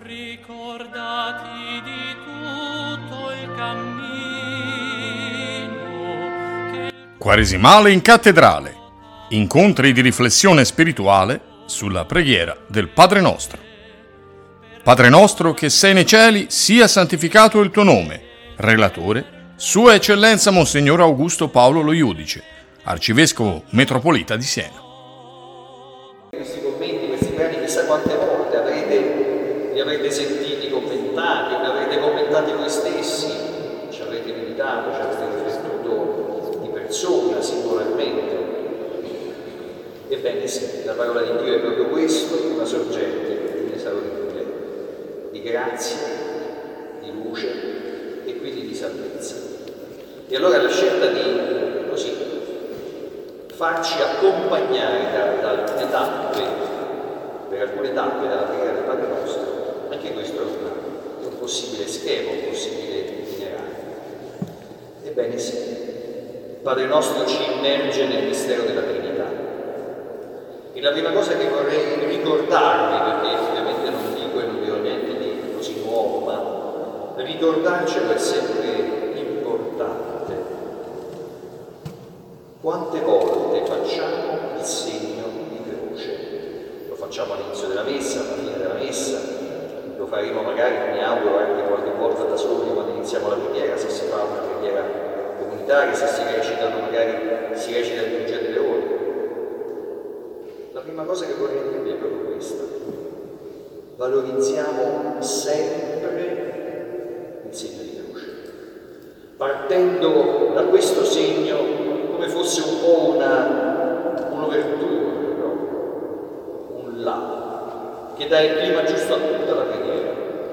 Ricordati di tutto il cammino che... Quaresimale in cattedrale. Incontri di riflessione spirituale sulla preghiera del Padre Nostro. Padre nostro che sei nei cieli, sia santificato il tuo nome. Relatore, Sua Eccellenza Monsignor Augusto Paolo Lo Iudice, Arcivescovo Metropolita di Siena. Questi commenti, questi brani, chissà quante volte li avrete sentiti commentati, li avrete commentati voi stessi, ci avrete meditato, ci avrete riflettuto di persona, singolarmente. Ebbene sì, la parola di Dio è proprio questo, una sorgente inesauribile di grazia, di luce e quindi di salvezza. E allora la scelta di così farci accompagnare per alcune tappe dalla preghiera del Padre Nostro, anche questo è un possibile schema, un possibile itinerario. Ebbene sì, il Padre Nostro ci immerge nel mistero della Trinità. E la prima cosa che vorrei ricordarvi, perché ovviamente non dico e non dirò niente di così nuovo, ma ricordarcelo è sempre importante. Quante volte facciamo il segno di croce? Lo facciamo all'inizio della messa, alla fine della messa, lo faremo magari, mi auguro, anche qualche volta da soli quando iniziamo la preghiera, se si fa una preghiera comunitaria, se si recitano, magari si recita il Vangelo delle ore. La prima cosa che vorrei dirvi è proprio questa: valorizziamo sempre il segno di croce, partendo da questo segno come fosse un po' un'overture, un là, che dà il clima giusto a tutta la preghiera.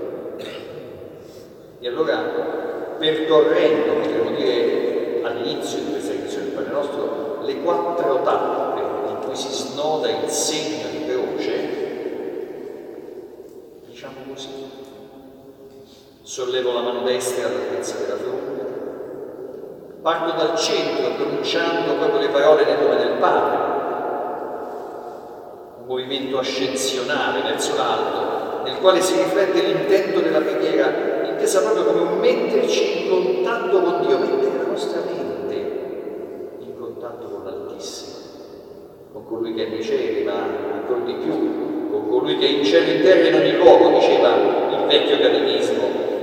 E allora, percorrendo, potremmo dire all'inizio di questa lezione del Padre Nostro, le 4 tappe in cui si snoda il segno di croce, diciamo così: sollevo la mano destra all'altezza della fronte, parto dal centro pronunciando proprio le parole nel nome del Padre, un movimento ascensionale verso l'alto nel quale si riflette l'intento della preghiera, intesa proprio come un metterci in contatto con Dio, mettere la nostra mente in contatto con l'Altissimo, con colui che è nei cieli, ma ancora di più con colui che è in cielo, in terra e in ogni luogo, diceva il vecchio catechismo,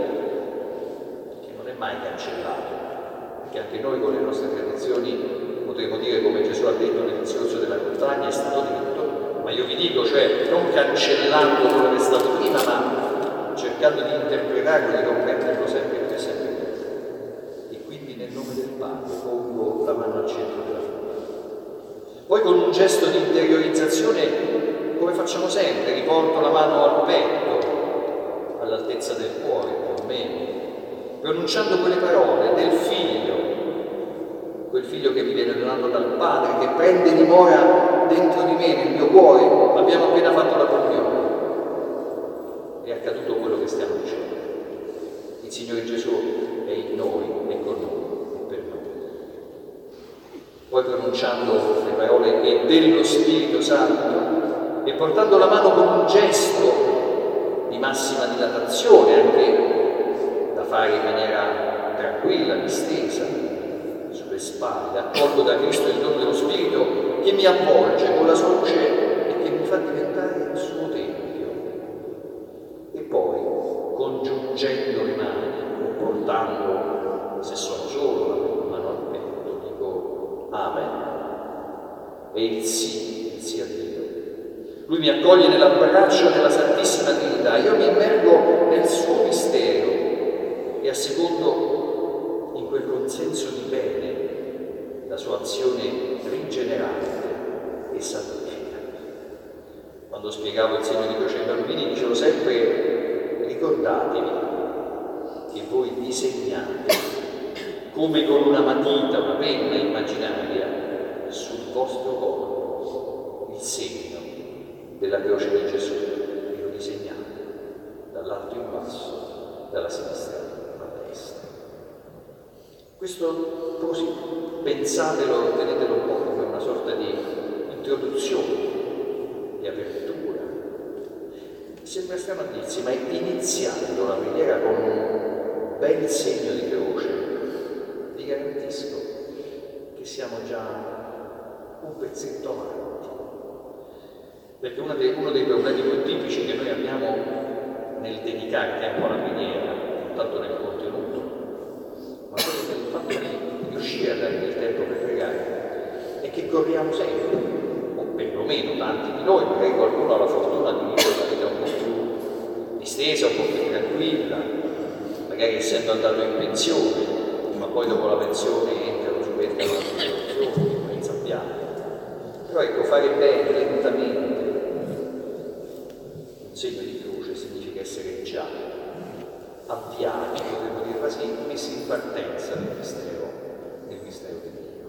che non è mai cancellato, perché anche noi con le nostre tradizioni potremmo dire, come Gesù ha detto nel discorso della montagna, è stato detto, ma io vi dico, cioè non cancellando quello che è stato prima, ma cercando di interpretarlo, di comprenderlo sempre più e sempre più. E quindi nel nome del Padre pongo la mano al centro della fronte. Poi con un gesto di interiorizzazione, come facciamo sempre, riporto la mano al petto, all'altezza del cuore, più o meno, pronunciando quelle parole del Figlio, quel Figlio che mi viene donato dal Padre, che prende dimora dentro di me, nel mio cuore. Abbiamo appena fatto la comunione. È accaduto quello che stiamo dicendo. Il Signore Gesù è in noi, è con noi, è per noi. Poi pronunciando le parole e dello Spirito Santo e portando la mano con un gesto di massima dilatazione, anche da fare in maniera tranquilla, distesa, sulle spalle, accolgo da Cristo il dono dello Spirito che mi avvolge con la sua luce e che mi fa diventare il suo Tempio. E poi, congiungendo le mani o portando, se sono solo, la mano al petto, dico Amen. E il sì a Dio. Lui mi accoglie nell'abbraccio della Santissima Trinità, io mi immergo nel suo mistero e assecondo in quel consenso di bene la sua azione rigenerante e santificante. Quando spiegavo il segno di croce ai bambini dicevo sempre: ricordatevi che voi disegnate come con una matita, una penna immaginaria sul vostro corpo il segno della croce di Gesù, e lo disegnate dall'alto in basso, dalla sinistra alla destra. Questo così, pensatelo, tenetelo un po' come una sorta di introduzione, di apertura. sembra strano a dirsi, ma iniziando la preghiera con un bel segno di croce, vi garantisco che siamo già un pezzetto avanti. Perché uno dei problemi più tipici che noi abbiamo nel dedicare tempo alla preghiera, non tanto nel contenuto, ma proprio nel fatto di riuscire a dare del tempo per pregare, è che corriamo sempre, o perlomeno tanti di noi, magari qualcuno ha la fortuna di vivere una vita un po' più distesa, un po' più tranquilla, magari essendo andato in pensione, ma poi dopo la pensione entrano subito le situazioni, senza piano. Però ecco, fare bene, lentamente, un segno di croce significa essere già avviati, potremmo dire quasi messi in partenza del mistero di Dio.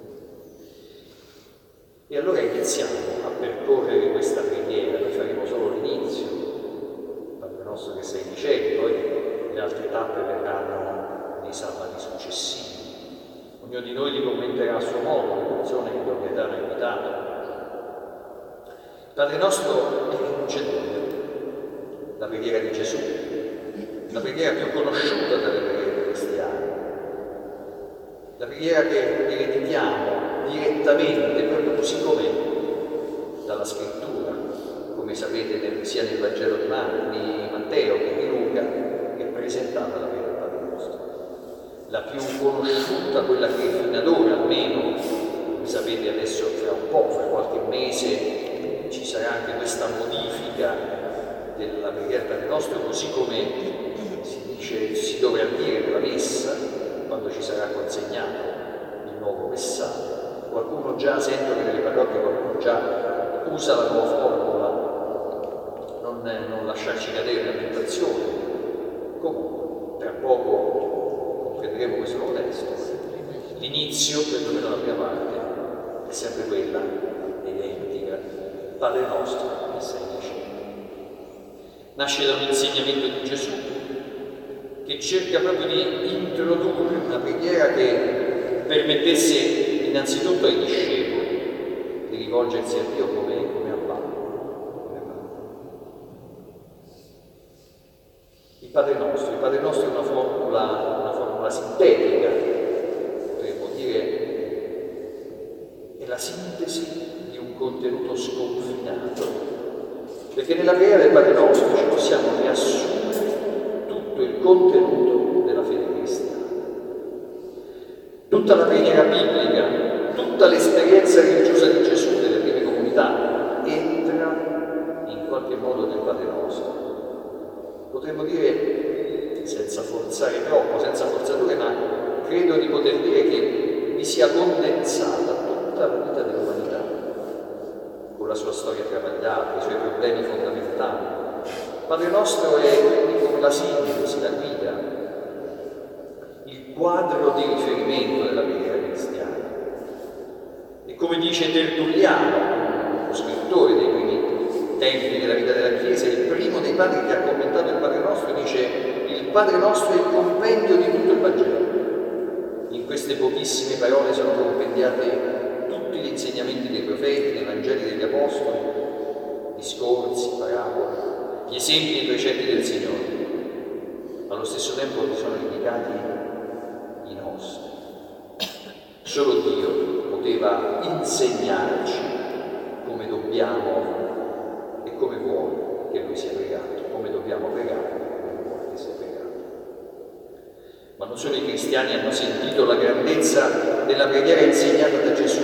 E allora iniziamo a percorrere questa preghiera, noi faremo solo l'inizio, Padre nostro che sei nei cieli, poi le altre tappe verranno nei sabati successivi. Ognuno di noi li commenterà a suo modo, le persone che lo vedranno invitato. Padre nostro è un genere, la preghiera di Gesù, la preghiera più conosciuta dalle preghiere cristiane, la preghiera che ereditiamo direttamente, proprio così com'è, dalla scrittura, come sapete sia nel Vangelo di Matteo che di Luca, è presentata la preghiera del Padre nostro. La più conosciuta, quella che fino ad ora almeno, come sapete adesso fra un po', fra qualche mese, ci sarà anche questa modifica della preghiera del Padre nostro, così come si dice, si dovrà dire nella messa, quando ci sarà consegnato il nuovo messaggio. Qualcuno già, sento che nelle parrocchie qualcuno già usa la nuova formula, non lasciarci cadere nella tentazione. Comunque, tra poco comprenderemo questo nuovo testo. L'inizio, perlomeno la prima parte, è sempre quella identica. Padre nostro che sei nei cieli. Nasce da un insegnamento di Gesù che cerca proprio di introdurre una preghiera che permettesse innanzitutto ai discepoli di rivolgersi a Dio come a Padre. Il Padre nostro è una formula sintetica, potremmo dire, è la sintesi di un contenuto sconfinato, perché nella preghiera del Padre nostro ci possiamo riassumere tutto il contenuto della fede cristiana. Tutta la preghiera biblica, tutta l'esperienza religiosa di Gesù nelle prime comunità entra in qualche modo nel Padre nostro. Potremmo dire, senza forzare troppo, senza forzature, ma credo di poter dire che vi sia condensata tutta la vita dell'umanità, con la sua storia travagliata, i suoi problemi fondamentali. Padre nostro è quindi come la sintesi, la guida, il quadro di riferimento della preghiera cristiana. E come dice Tertulliano, lo scrittore dei primi tempi della vita della Chiesa, il primo dei padri che ha commentato il Padre nostro, dice: il Padre nostro è il compendio di tutto il Vangelo. In queste pochissime parole sono compendiati tutti gli insegnamenti dei profeti, dei Vangeli degli Apostoli, discorsi, parabole, gli esempi e i precetti del Signore. Allo stesso tempo vi sono indicati i nostri. Solo Dio poteva insegnarci come dobbiamo e come vuole che Lui sia pregato, come dobbiamo pregare e come vuole che sia pregato. Ma non solo i cristiani hanno sentito la grandezza della preghiera insegnata da Gesù.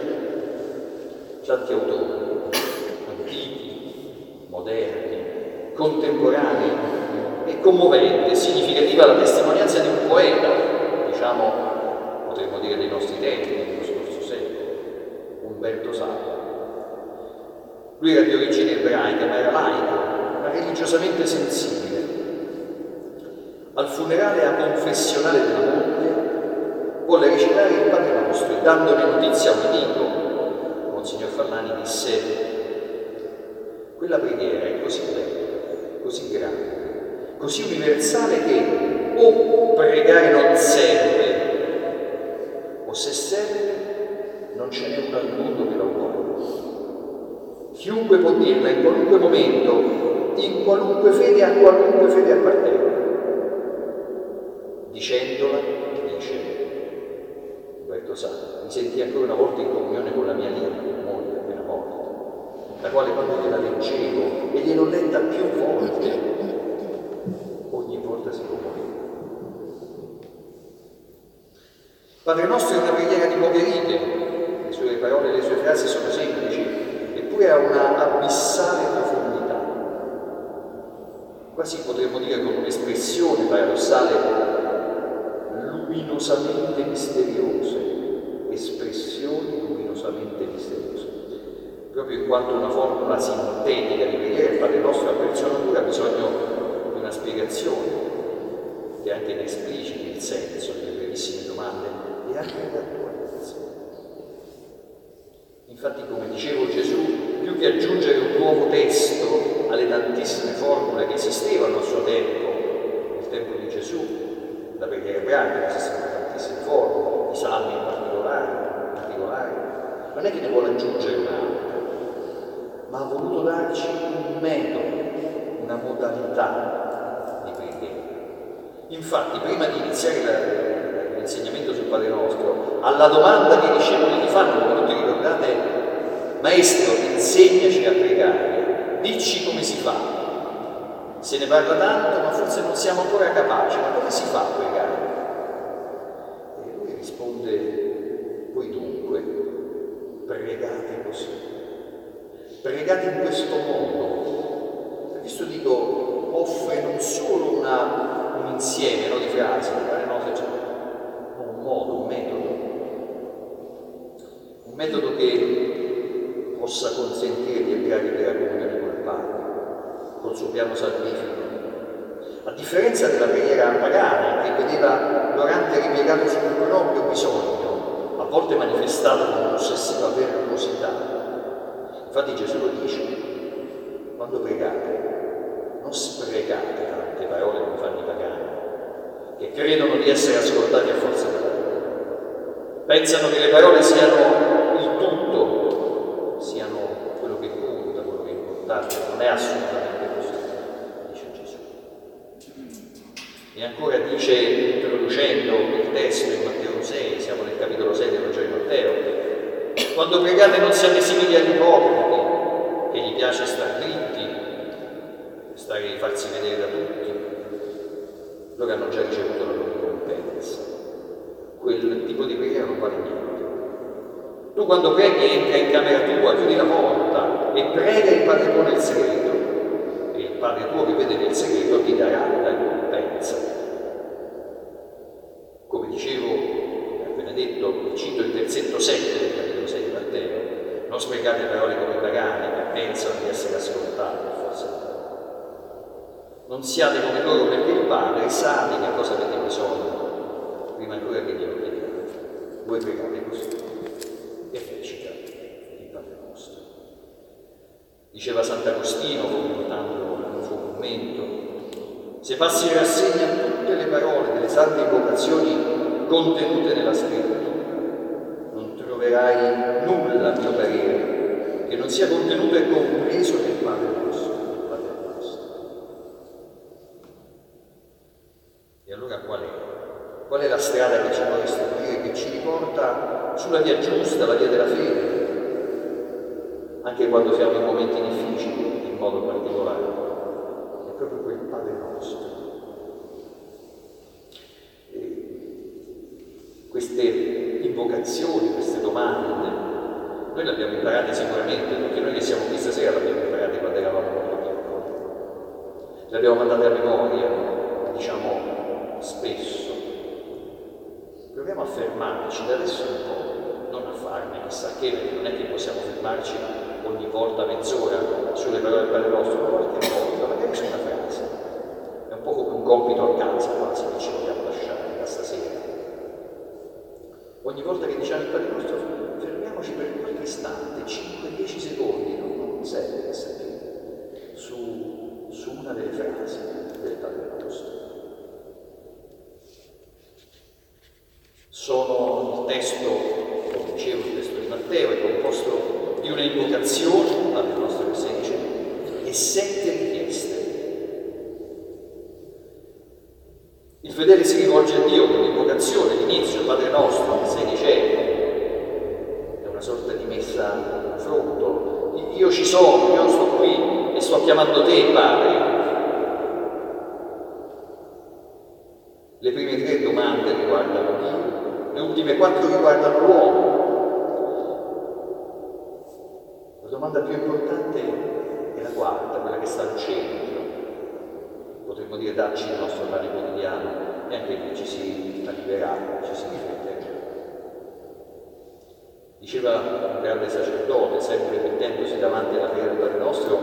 Tanti autori, antichi, moderni, contemporanei, e commovente, significativa la testimonianza di un poeta, diciamo, potremmo dire dei nostri tempi, dello scorso secolo, Umberto Sacco. Lui era di origine ebraica, ma era laico, ma religiosamente sensibile. Al funerale a confessionale della moglie volle recitare il Padre nostro e, dandone notizia a un amico, Monsignor Fallani, disse: quella preghiera è così bella, così grande, così universale che o pregare non serve, o se serve non ce n'è uno al mondo che la uguali. Chiunque può dirla in qualunque momento, in qualunque fede, a qualunque fede appartenga. Dicendola, dice Roberto Santo, mi sentii ancora una volta in comunione con la mia moglie appena morta, la quale quando gliela leggevo, e gliel'ho letta più volte, ogni volta si commuoveva. Padre nostro è una preghiera di poche righe, le sue parole e le sue frasi sono semplici, eppure ha una abissale profondità. Quasi potremmo dire con un'espressione paradossale, luminosamente misteriose, espressioni luminosamente misteriose. Proprio in quanto una formula sintetica di preghiera, il Padre nostro a personatura ha bisogno di una spiegazione, che anche ne espliciti il senso delle brevissime domande e anche l'attualizzazione. Infatti, come dicevo, Gesù, più che aggiungere un nuovo testo alle tantissime formule che esistevano al suo tempo, nel tempo di Gesù, la preghiera ebraica, esistono tantissime formule, i salmi in particolare, non è che ne vuole aggiungere un'altra, ma ha voluto darci un metodo, una modalità di preghiera. Infatti, prima di iniziare l'insegnamento sul Padre Nostro, alla domanda che i discepoli gli fanno, come tutti ricordate, Maestro, insegnaci a pregare, dici come si fa. Se ne parla tanto, ma forse non siamo ancora capaci, ma come si fa a pregare? E lui risponde, voi dunque, pregate così, pregate in questo modo. Per questo dico, offre non solo un insieme, no, di frasi, un modo, un metodo che possa consentire di entrare in vera comunione con il Padre, col suo piano salvifico. A differenza della preghiera pagana, che vedeva l'orante ripiegato sul proprio bisogno, a volte manifestato con un'ossessiva verbosità. Infatti Gesù lo dice, quando pregate, non sprecate tante parole come fanno i pagani, che credono di essere ascoltati a forza di parole. Pensano che le parole siano il tutto, siano quello che conta, quello che è importante. Non è assolutamente così, dice Gesù. E ancora dice, introducendo il testo in Matteo 6, siamo nel capitolo 6 del Vangelo di Matteo, quando pregate non siate simili agli ipocriti, che gli piace star dritti, farsi vedere da tutti. Loro hanno già ricevuto la loro ricompensa. Quel tipo di preghiera non vale niente. Tu quando preghi entra in camera tua, chiudi la porta e prega il Padre tuo nel segreto, e il Padre tuo che vede nel segreto ti darà la ricompensa. Come dicevo, appena detto, cito il versetto 7 del capitolo 6 di Matteo, non sprecate parole come i pagani che pensano di essere ascoltati, forse non siate come loro, perché il Padre sa di che cosa avete bisogno prima ancora che glielo chiediate. Voi pregate così e recita il Padre Nostro. Diceva Sant'Agostino, commentando il suo commento, se passi in rassegna tutte le parole delle sante invocazioni contenute nella Scrittura, non troverai nulla, a mio parere, che non sia contenuto e compreso nel Padre Nostro. E allora qual è? Qual è la strada che ci vuole istruire, che ci riporta sulla via giusta, la via della fede? Anche quando siamo in momenti difficili, in modo particolare. È proprio quel Padre Nostro. E queste invocazioni, queste domande, noi le abbiamo imparate sicuramente, tutti noi che siamo qui stasera le abbiamo imparate quando eravamo molto piccoli. Le abbiamo mandate a memoria, diciamo, spesso. Proviamo a fermarci da adesso in poi, non a farne chissà che, perché non è che possiamo fermarci ogni volta mezz'ora sulle parole del Padre Nostro, ma qualche volta, magari su una frase. È un po' come un compito a casa quasi che ci vogliamo lasciare da stasera. Ogni volta che diciamo il Padre Nostro, fermiamoci per qualche istante, 5-10 secondi, non serve essere più, su una delle frasi del Padre Nostro. Il testo, come dicevo, il testo di Matteo è composto di una invocazione, Padre Nostro che 16, e 7 richieste. Il fedele si rivolge a Dio con l'invocazione, l'inizio, Padre nostro che sei nei cieli. È una sorta di messa a fronto. Io ci sono, io sto qui e sto chiamando te, Padre. Le prime 3 domande riguardano Dio, le ultime 4 riguardano l'uomo. La domanda più importante è la quarta, quella che sta al centro. Potremmo dire dacci il nostro pane quotidiano, e anche lì ci si arriverà, ci si rifletterà. Diceva un grande sacerdote, sempre mettendosi davanti alla preghiera del Padre Nostro,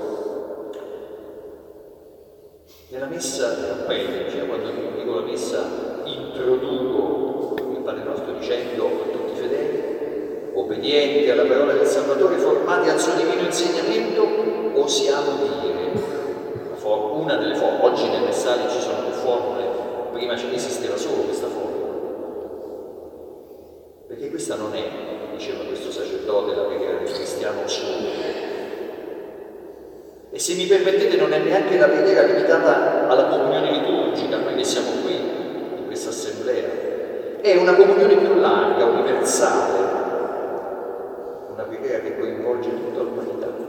nella messa, nella prete, cioè quando dico la messa, introduco il Padre Nostro dicendo a tutti i fedeli, obbedienti alla parola del Salvatore, formati al suo divino insegnamento, osiamo dire. Una delle formule, oggi nel messaggio ci sono più formule, prima esisteva solo questa formula. Perché questa non è, diceva questo sacerdote, la preghiera del cristiano solo. E se mi permettete non è neanche la preghiera limitata alla comunione liturgica, noi che siamo qui, in questa assemblea. È una comunione più larga, universale, una preghiera che coinvolge tutta l'umanità.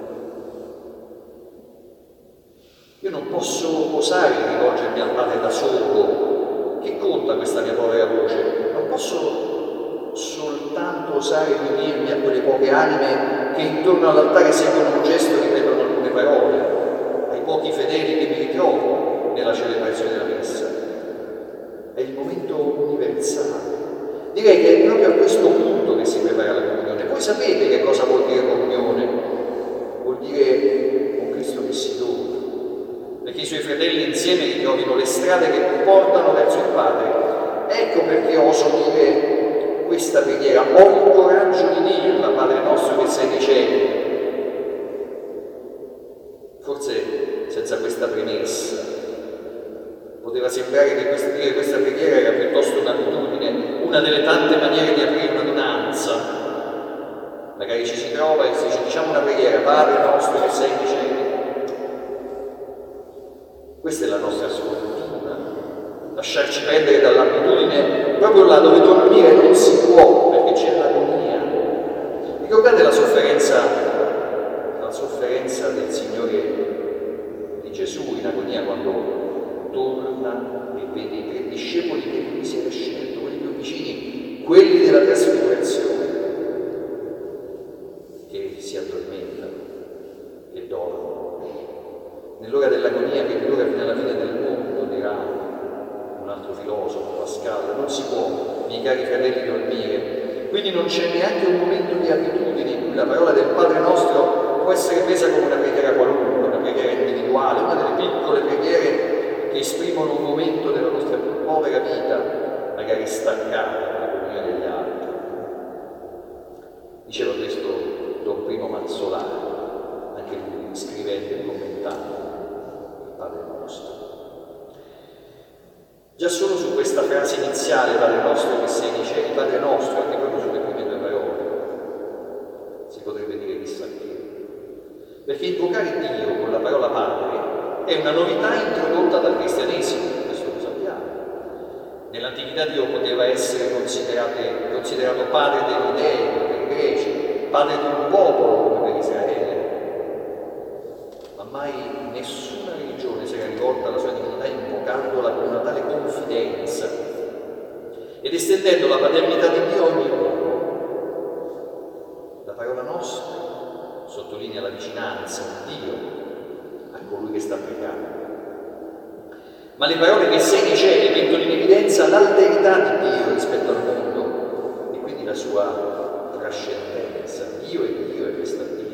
Io non posso osare rivolgermi al Padre da solo, che conta questa mia povera voce, non posso soltanto osare di unirmi a quelle poche anime che intorno all'altare seguono un gesto e ripetono alcune parole, ai pochi fedeli che mi ritrovo nella celebrazione della messa. È il momento universale. Direi che è proprio a questo punto che si prepara la comunione. Voi sapete che cosa vuol dire comunione? Vuol dire un Cristo che si dona, perché i suoi fratelli insieme ritrovino le strade che portano verso il Padre. Ecco perché oso dire questa preghiera, ho il coraggio di dirla, Padre nostro che sei nei cieli. Forse senza questa premessa poteva sembrare che dire questa preghiera era piuttosto un'abitudine, una delle tante maniere di aprire un'adunanza. Magari ci si trova e si dice diciamo una preghiera, Padre nostro che sei nei cieli. Questa è la nostra sfortuna, lasciarci prendere dall'abitudine proprio là dove dormire non si può perché c'è l'agonia. Ricordate la sofferenza del Signore di Gesù in agonia quando torna e vede i 3 discepoli che lui si era scelto, quelli più vicini, quelli della trasfigurazione, che si addormentano, che dormono. Nell'ora dell'agonia, che è l'ora fino alla fine del mondo, dirà un altro filosofo, Pascal, non si può, miei cari fratelli, dormire. Quindi non c'è neanche un momento di abitudine in cui la parola del Padre nostro può essere presa come una preghiera qualunque, una preghiera individuale, una delle piccole preghiere che esprimono un momento della nostra più povera vita, magari staccata dalla comunione degli altri. Diceva questo Don Primo Mazzolari, anche lui scrivendo e commentando il Padre nostro. Già solo su questa frase iniziale, Padre nostro che sei nei cieli, Padre nostro, anche proprio sulle prime 2 parole, si potrebbe dire chissà che. Perché invocare Dio con la parola Padre è una novità introdotta dal cristianesimo, questo lo sappiamo. Nell'antichità Dio poteva essere considerato Padre degli dei, per i greci, Padre di un popolo come per Israele. Ma mai nessuna religione si era rivolta alla sua divinità invocandola con una tale confidenza ed estendendo la paternità di Dio a ogni uomo. La parola nostra sottolinea la vicinanza di Dio a colui che sta pregando. Ma le parole che sei nei cieli mettono in evidenza l'alterità di Dio rispetto al mondo e quindi la sua trascendenza. Dio è Dio e resta Dio.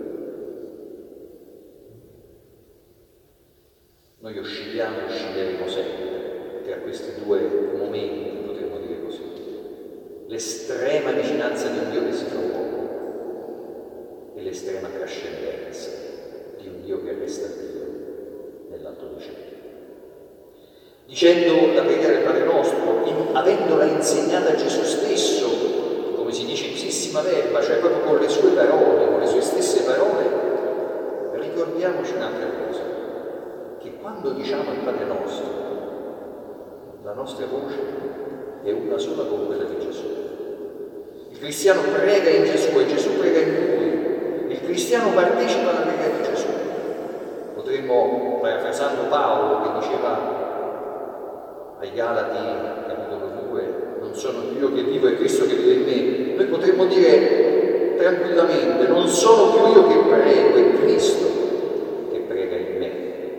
Noi oscilliamo e oscilleremo sempre tra questi 2 momenti, potremmo dire così. L'estrema vicinanza di un Dio che si fa uomo e l'estrema trascendenza di un Dio che resta Dio nell'alto dei cieli. Dicendo la preghiera del Padre nostro, avendola insegnata Gesù stesso, come si dice ipsissima verba, cioè proprio con le sue parole, con le sue stesse parole, ricordiamoci un'altra cosa, che quando diciamo il Padre nostro, la nostra voce è una sola con quella di Gesù. Il cristiano prega in Gesù e Gesù prega in lui. Il cristiano partecipa alla preghiera di Gesù. Potremmo, parafrasando Paolo che diceva ai Galati, capitolo 2, non sono più io che vivo, è Cristo che vive in me. Noi potremmo dire tranquillamente, non sono più io che prego, è Cristo che prega in me.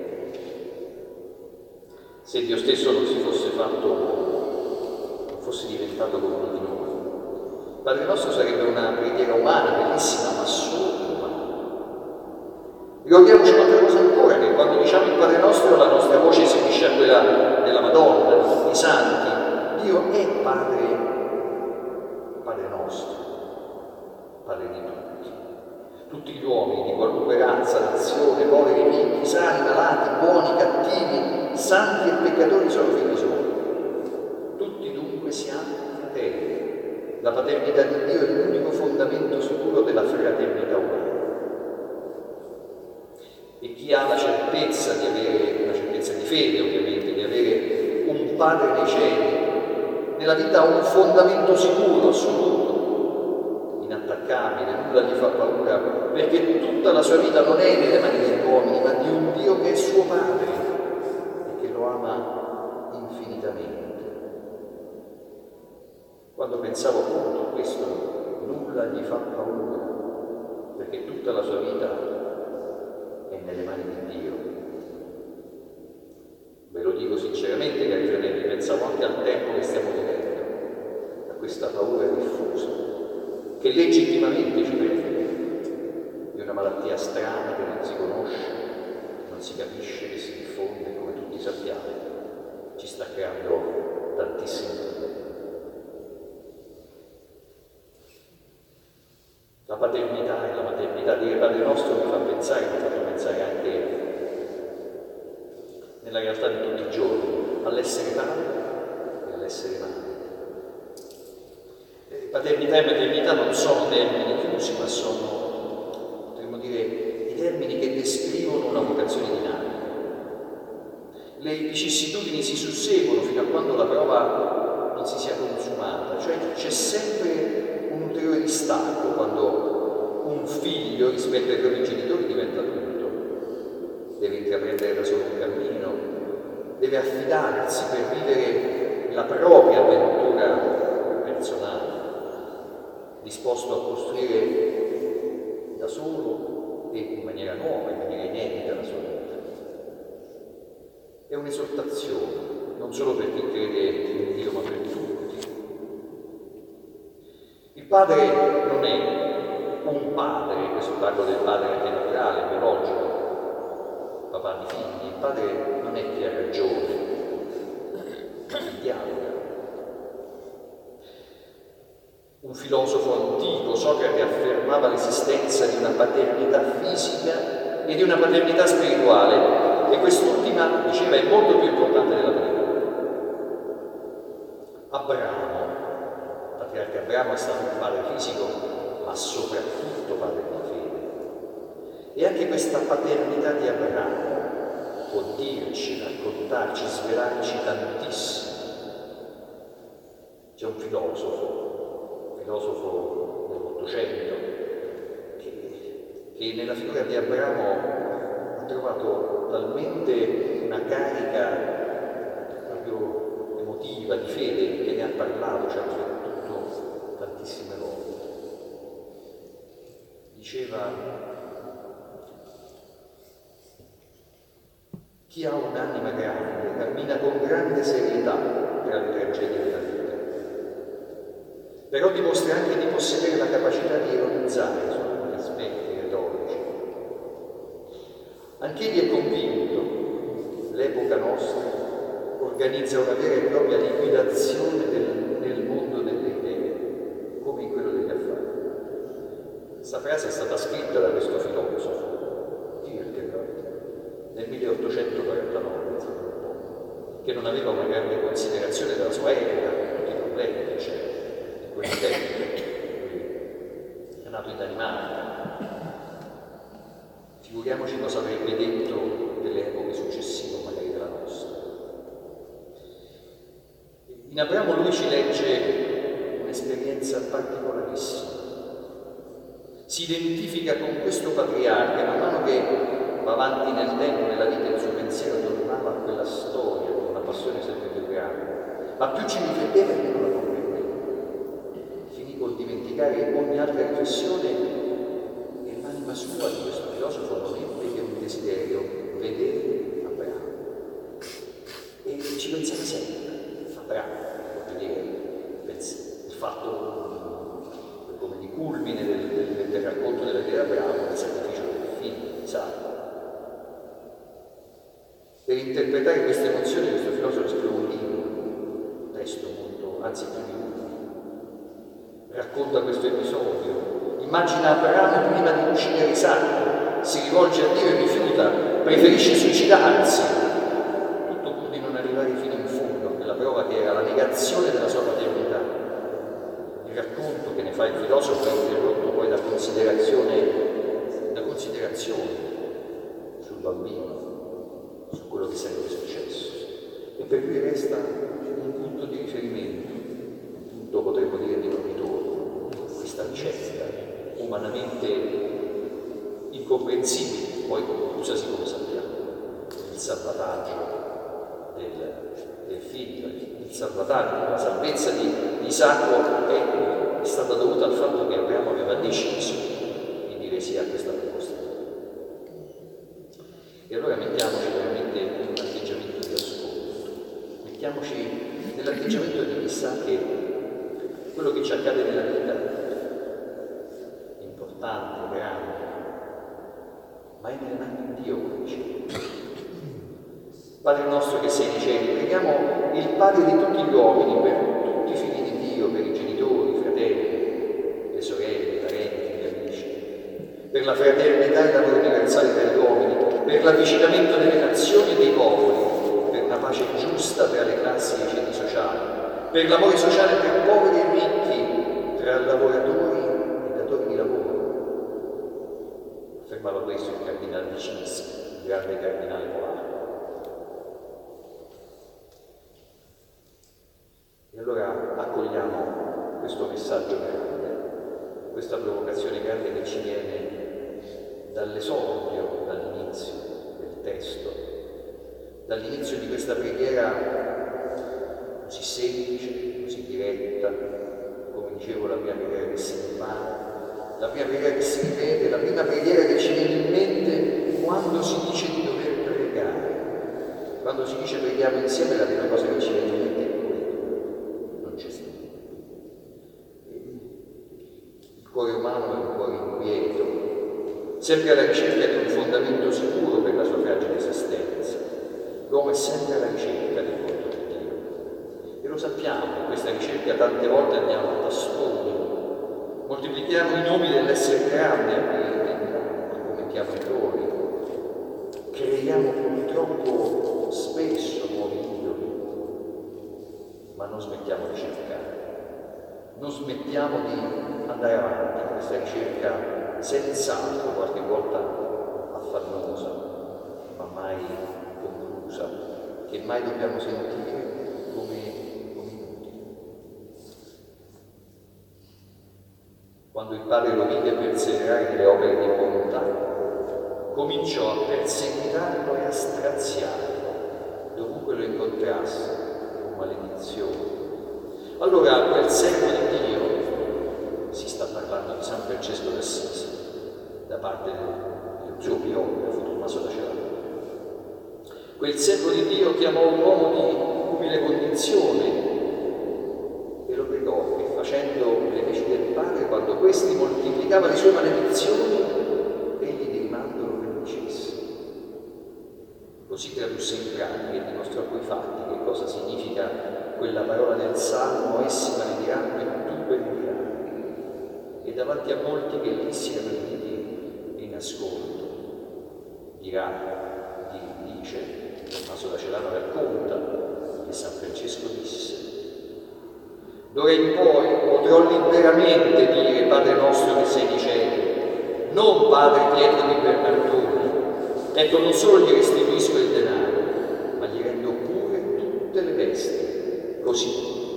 Se Dio stesso non si fosse fatto, non fosse diventato come uno di noi, Padre nostro sarebbe una preghiera umana, bellissima, ma solo umana. Ricordiamoci un'altra cosa ancora, che quando diciamo il Padre nostro la nostra voce si unisce a quella della Madonna, di tutti i santi. Dio è Padre nostro, Padre di tutti. Tutti gli uomini di qualunque razza, nazione, poveri, ricchi, sani, malati, buoni, cattivi, santi e peccatori sono figli suoi. Tutti dunque siamo fratelli. La paternità di Dio è l'unico fondamento sicuro della fraternità umana. E chi ha la certezza di avere, una certezza di fede ovviamente, di avere un Padre nei cieli, nella vita ha un fondamento sicuro, assoluto, inattaccabile, nulla gli fa paura, perché tutta la sua vita non è nelle mani degli uomini, ma di un Dio che è suo Padre e che lo ama infinitamente. Quando pensavo appunto a questo, nulla gli fa paura, perché tutta la sua vita è nelle mani di Dio. Ve lo dico sinceramente, cari fratelli, pensavo anche al tempo che stiamo vivendo, a questa paura diffusa, che legittimamente ci prende, di una malattia strana che non si conosce, non si capisce, che si diffonde, come tutti sappiamo, ci sta creando tantissimi problemi. La paternità e la maternità, dire Padre nostro, mi fa pensare anche nella realtà di tutti i giorni, all'essere padre e all'essere madre. Paternità e maternità non sono termini chiusi, ma sono, potremmo dire, i termini che descrivono una vocazione dinamica. Le vicissitudini si susseguono fino a quando la prova non si sia consumata, cioè c'è sempre un ulteriore distacco quando un figlio rispetto ai propri genitori diventa adulto, deve intraprendere da solo un cammino, deve affidarsi per vivere la propria avventura personale, disposto a costruire da solo e in maniera nuova, in maniera inedita la sua vita. È un'esortazione, non solo per chi crede in Dio, ma per tutti. Il padre non è un padre, questo parlo del padre anche naturale, biologico, papà di figli. Il padre non è chi ha ragione, il dialoga. Un filosofo antico, Socrate, affermava l'esistenza di una paternità fisica e di una paternità spirituale, e quest'ultima, diceva, è molto più importante della prima. Abramo, il patriarca Abramo, è stato un padre fisico, ma soprattutto padre di fede. E anche questa paternità di Abramo può dirci, raccontarci, svelarci tantissimo. C'è un filosofo dell'Ottocento che nella figura di Abramo ha trovato talmente una carica proprio emotiva, di fede, che ne ha parlato, ci ha riflettuto tantissime volte. Diceva: chi ha un'anima grande cammina con grande serietà tra le tragedie della vita, però dimostra anche di possedere la capacità di ironizzare su alcuni aspetti retorici. Anch'egli è convinto, l'epoca nostra organizza una vera e propria liquidazione nel mondo delle idee, come in quello degli affari. Questa frase è stata scritta da questo filosofo, Kierkegaard, nel 1849, che non aveva una grande considerazione della sua epoca, per tutti i problemi che c'erano. È nato in Danimarca. Figuriamoci cosa avrebbe detto delle epoche successive, magari della nostra. In Abramo lui ci legge un'esperienza particolarissima. Si identifica con questo patriarca, man mano che va avanti nel tempo, nella vita, il suo pensiero tornava a quella storia con una passione sempre più grande, ma più ci rifletteva e meno la comprendeva. Finì col dimenticare ogni altra riflessione e l'anima sua di questo filosofo non ebbe che un desiderio: vedere Abramo. E ci pensava sempre. Abramo, voglio dire, il fatto come di culmine del racconto della vita di Abramo, il sacrificio del figlio, Isacco. Per interpretare queste emozioni questo filosofo scrive un libro, un testo molto, anzi più di uno. Racconta questo episodio. Immagina Abramo prima di uccidere Isacco, si rivolge a Dio e rifiuta, preferisce suicidarsi, tutto pur di non arrivare fino in fondo a quella prova che era la negazione della sua paternità. Il racconto che ne fa il filosofo è interrotto poi da considerazione sul bambino, su quello che sarebbe successo. E per lui resta un punto di riferimento, un punto potremmo dire di non ritorno, questa vicenda umanamente incomprensibile, poi conclusasi come sappiamo, il salvataggio del figlio, il salvataggio, la salvezza di Isacco è stata dovuta al fatto che Abramo aveva deciso di dire sì a questa proposta. E allora mettiamoci veramente in un atteggiamento di ascolto, mettiamoci nell'atteggiamento di chi sa che quello che ci accade nella vita è importante, grande, ma è nelle mani di Dio, come dice. Padre nostro che sei nei cieli, preghiamo il Padre di tutti gli uomini, per tutti i figli di Dio, per i genitori, i fratelli, le sorelle, i parenti, gli amici, per la fraternità e l'amore universale tra gli uomini, per l'avvicinamento delle nazioni e dei popoli, per una pace giusta tra le classi e i ceti sociali, per l'amore sociale tra poveri e ricchi, tra lavoratori e datori di lavoro. Affermava questo il cardinale Vicinski, il grande cardinale polacco. E allora accogliamo questo messaggio grande, questa provocazione grande che ci viene dall'esordio, dall'inizio del testo, dall'inizio di questa preghiera così semplice, così diretta, come dicevo, la prima preghiera che si impara, la prima preghiera che si ripete, la prima preghiera che ci viene in mente quando si dice di dover pregare. Quando si dice preghiamo insieme, la prima cosa che ci viene in mente è quello, non c'è stato. Il cuore umano è un cuore inquieto, sempre alla ricerca di un fondamento sicuro per la sua fragile esistenza. L'uomo è sempre alla ricerca del volto di Dio. E lo sappiamo, in questa ricerca tante volte andiamo a tastoni, moltiplichiamo i nomi dell'essere grande a cui commettiamo errori, creiamo purtroppo spesso nuovi idoli, ma non smettiamo di cercare, non smettiamo di andare avanti in questa ricerca senz'altro, qualche volta affannosa, ma mai conclusa, che mai dobbiamo sentire come inutile. Quando il padre lo vide perseverare nelle opere di bontà, cominciò a perseguitarlo e a straziarlo dovunque lo incontrasse con maledizione. Allora quel servo di Dio, si sta parlando di San Francesco d'Assisi, da parte del suo priore, fu Tommaso da Celano. Quel servo di Dio chiamò un uomo di umile condizione e lo pregò che, facendo le feci del padre, quando questi moltiplicava le sue maledizioni, egli di rimando lo benedicesse. Così tradusse in pratica e dimostrò coi fatti che cosa significa quella parola del Salmo: essi malediranno e tu benedirai. E davanti a molti che lì si erano uniti in ascolto, dice Tommaso da Celano, racconta che San Francesco disse: d'ora in poi potrò liberamente dire Padre nostro che sei nei cieli, non Padre Pietro di Bernardoni. Ecco, non solo gli restituisco il denaro, ma gli rendo pure tutte le vesti, così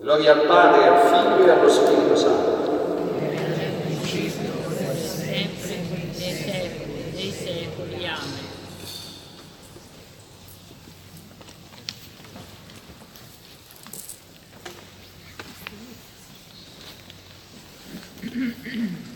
Gloria al Padre, al Figlio e allo Spirito Santo. Sempre, nei secoli dei secoli. Amen.